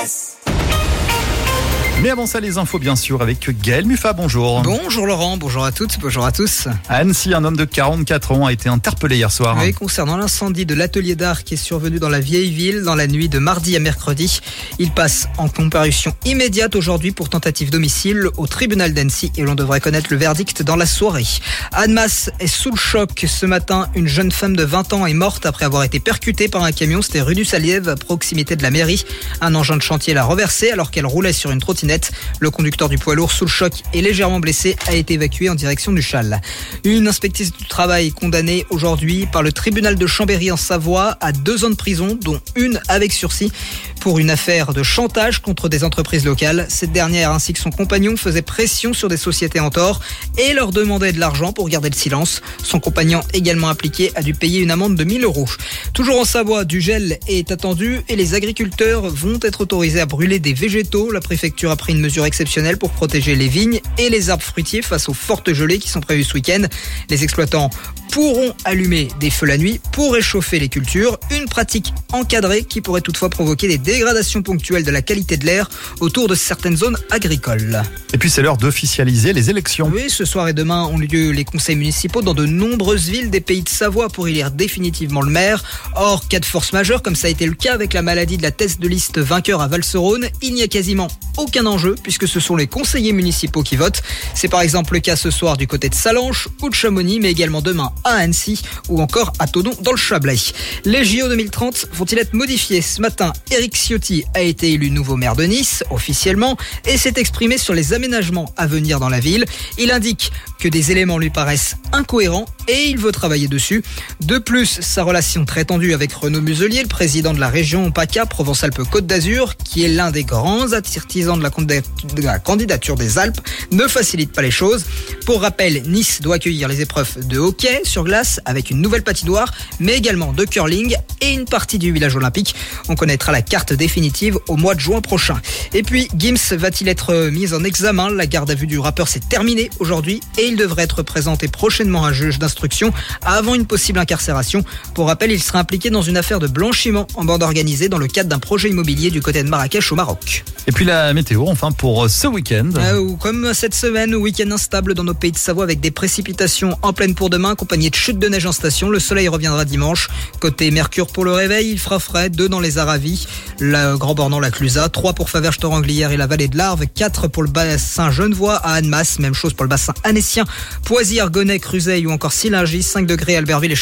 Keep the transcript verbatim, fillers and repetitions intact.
Express. Mais avant ça, les infos bien sûr avec Gaël Muffat, bonjour. Bonjour Laurent, bonjour à toutes, bonjour à tous. À Annecy, un homme de quarante-quatre ans a été interpellé hier soir. Oui, concernant l'incendie de l'atelier d'art qui est survenu dans la vieille ville dans la nuit de mardi à mercredi. Il passe en comparution immédiate aujourd'hui pour tentative d'homicide au tribunal d'Annecy et l'on devrait connaître le verdict dans la soirée. Annemasse est sous le choc. Ce matin, une jeune femme de vingt ans est morte après avoir été percutée par un camion. C'était rue du Saliève, à proximité de la mairie. Un engin de chantier l'a renversée alors qu'elle roulait sur une trottinette. Le conducteur du poids lourd sous le choc et légèrement blessé a été évacué en direction du Châle. Une inspectrice du travail condamnée aujourd'hui par le tribunal de Chambéry en Savoie à deux ans de prison, dont une avec sursis, pour une affaire de chantage contre des entreprises locales. Cette dernière ainsi que son compagnon faisaient pression sur des sociétés en tort et leur demandaient de l'argent pour garder le silence. Son compagnon, également impliqué, a dû payer une amende de mille euros. Toujours en Savoie, du gel est attendu et les agriculteurs vont être autorisés à brûler des végétaux. La préfecture a pris une mesure exceptionnelle pour protéger les vignes et les arbres fruitiers face aux fortes gelées qui sont prévues ce week-end. Les exploitants pourront allumer des feux la nuit pour réchauffer les cultures. Une pratique encadrée qui pourrait toutefois provoquer des dégradations ponctuelles de la qualité de l'air autour de certaines zones agricoles. Et puis c'est l'heure d'officialiser les élections. Oui, ce soir et demain ont lieu les conseils municipaux dans de nombreuses villes des Pays de Savoie pour élire définitivement le maire. Or, cas de force majeure, comme ça a été le cas avec la maladie de la tête de liste vainqueur à Val-Serone, il n'y a quasiment aucun enjeu puisque ce sont les conseillers municipaux qui votent. C'est par exemple le cas ce soir du côté de Salanches ou de Chamonix, mais également demain à Annecy ou encore à Taudon dans le Chablais. Les J O deux mille trente vont-ils être modifiés? Ce matin, Éric Ciotti a été élu nouveau maire de Nice, officiellement, et s'est exprimé sur les aménagements à venir dans la ville. Il indique que des éléments lui paraissent incohérents et il veut travailler dessus. De plus, sa relation très tendue avec Renaud Muselier, le président de la région PACA, Provence-Alpes-Côte d'Azur, qui est l'un des grands artisans de la, candid- de la candidature des Alpes, ne facilite pas les choses. Pour rappel, Nice doit accueillir les épreuves de hockey sur glace avec une nouvelle patinoire, mais également de curling et une partie du village olympique. On connaîtra la carte définitive au mois de juin prochain. Et puis, Gims va-t-il être mis en examen? La garde à vue du rappeur s'est terminée aujourd'hui et il devrait être présenté prochainement à un juge d'instruction avant une possible incarcération. Pour rappel, il sera impliqué dans une affaire de blanchiment en bande organisée dans le cadre d'un projet immobilier du côté de Marrakech au Maroc. Et puis la météo, enfin pour ce week-end. Euh, comme cette semaine, week-end instable dans nos Pays de Savoie avec des précipitations en pleine pour demain, accompagnées de chutes de neige en station. Le soleil reviendra dimanche. Côté Mercure pour le réveil, il fera frais, deux dans les Aravis, le Grand Bornand, la Clusaz, trois pour Faverges-Toranglière et la vallée de l'Arve, quatre pour le bassin Genevois à Annemasse, même chose pour le bassin annécien, Poisy, Argonnet, Cruzeil ou encore Sillingy, cinq degrés à Albertville et